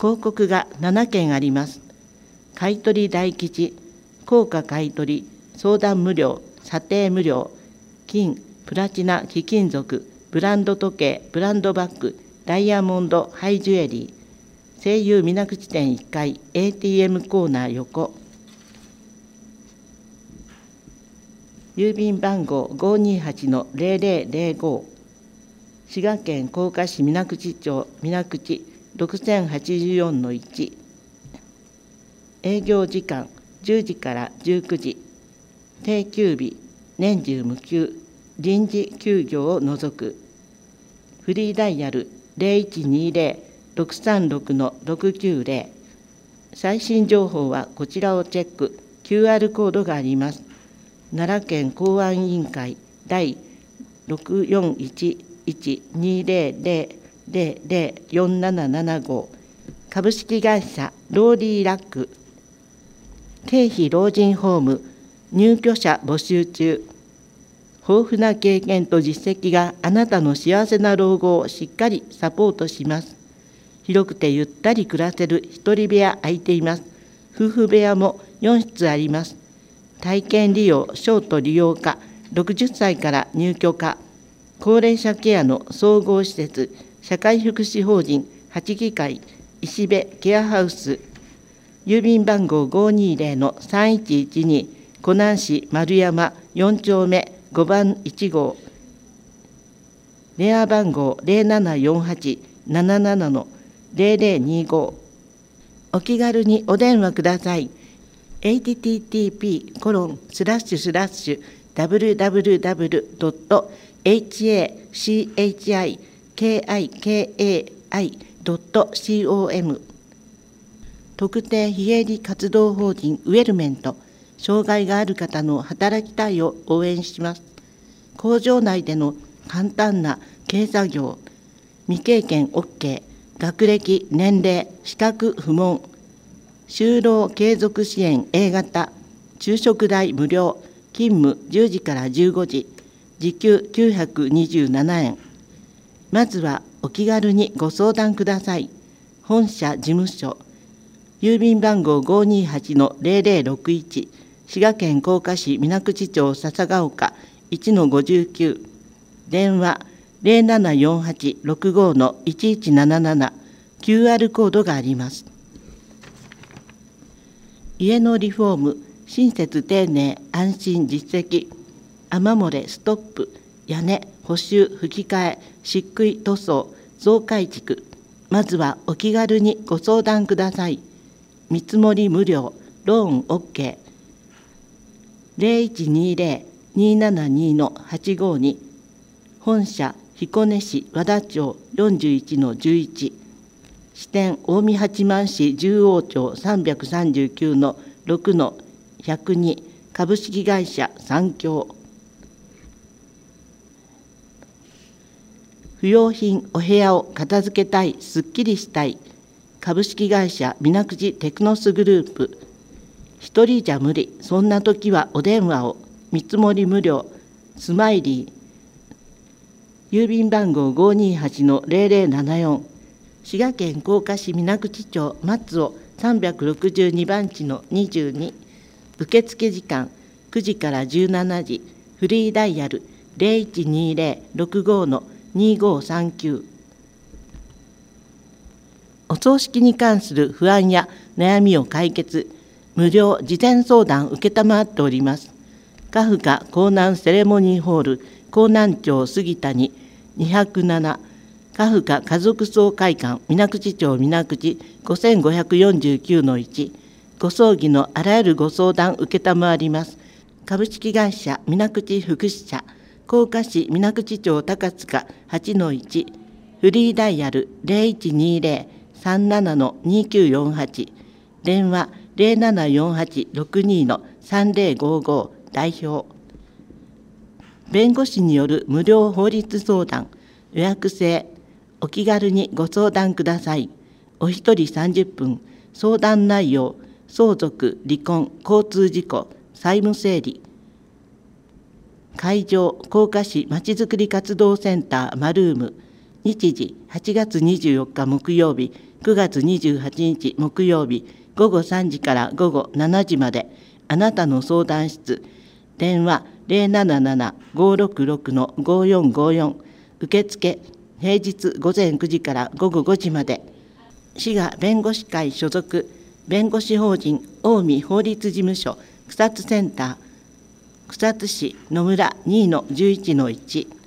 広告が7件あります。買取大吉、高価買取、相談無料、査定無料、金、プラチナ、貴金属、ブランド時計、ブランドバッグ、ダイヤモンド、ハイジュエリー、西友水口店1階、ATM コーナー横。郵便番号 528-0005、滋賀県甲賀市水口町水口 6084-1、営業時間10時から19時、定休日、年中無休、臨時休業を除く。フリーダイヤル 0120-636-690。最新情報はこちらをチェック。QR コードがあります。奈良県公安委員会第6411-200-004775、株式会社ローリーラック、経費老人ホーム、入居者募集中。豊富な経験と実績があなたの幸せな老後をしっかりサポートします。広くてゆったり暮らせる一人部屋空いています。夫婦部屋も4室あります。体験利用、ショート利用可、60歳から入居可、高齢者ケアの総合施設、社会福祉法人八議会石部ケアハウス、郵便番号 520-3112、湖南市丸山4丁目5番1号、電話番号 0748-77-0025。お気軽にお電話ください。http://www.hchikai.com。 特定非営利活動法人ウェルメント、障害がある方の働きたいを応援します。工場内での簡単な軽作業、未経験 OK、学歴、年齢、資格不問、就労継続支援 A 型、昼食代無料、勤務10時から15時、時給927円。まずはお気軽にご相談ください。本社事務所、郵便番号 528-0061、滋賀県甲賀市水口町笹ヶ丘 1-59、電話 0748-65-1177、QR コードがあります。家のリフォーム、親切丁寧、安心実績、雨漏れストップ、屋根、補修、吹き替え、漆喰塗装、増改築。まずはお気軽にご相談ください。見積もり無料、ローン OK。0120-272-852、本社彦根市和田町 41-11、支店近江八幡市十王町 339-6-102、株式会社三共。不用品お部屋を片付けたい、すっきりしたい、株式会社水口テクノスグループ。一人じゃ無理、そんな時はお電話を。見積もり無料、スマイリー。郵便番号 528-0074、滋賀県甲賀市水口町松尾362番地の22。受付時間9時から17時。フリーダイヤル 0120-65-2539。お葬式に関する不安や悩みを解決、無料事前相談受けたまっております。家父家江南セレモニーホール、江南町杉谷207、家父家家族総会館水口町水口 5549-1、ご葬儀のあらゆるご相談受けたまわります。株式会社水口福祉社、甲賀市水口町高塚 8-1、フリーダイヤル 0120-37-2948、電話 0748-62-3055、代表。弁護士による無料法律相談、予約制、お気軽にご相談ください。お一人30分、相談内容、相続、離婚、交通事故、債務整理。会場、甲賀市まちづくり活動センターマルーム。日時8月24日木曜日、 9月28日木曜日午後3時から午後7時まで、あなたの相談室、電話 077-566-5454、受付平日午前9時から午後5時まで。滋賀弁護士会所属弁護士法人近江法律事務所草津センター、草津市野村 2-11-1